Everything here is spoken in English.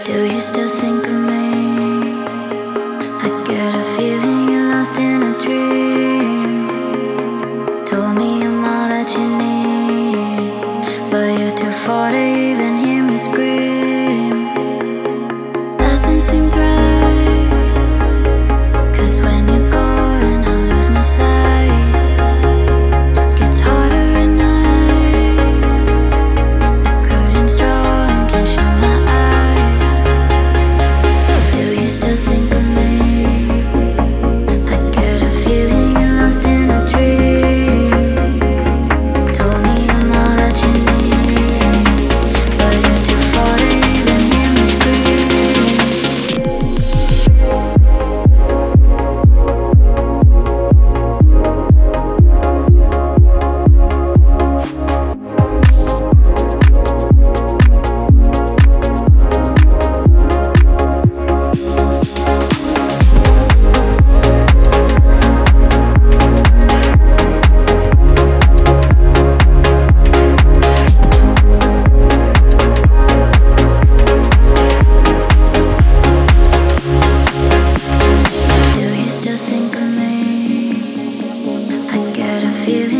Do you still think of me? I get a feeling you're lost in a dream. Told me I'm all that you need, but you're too far to even hear me scream. Nothing seems right, 'cause when you're gone I lose my sight. Gets harder at night, I couldn't strong, can't shut my eyes. Do you still think of me? I get a feeling you're lost in a dream. Told me I'm all that you need, but you're too far to even hear me scream. Do you still think of me? I get a feeling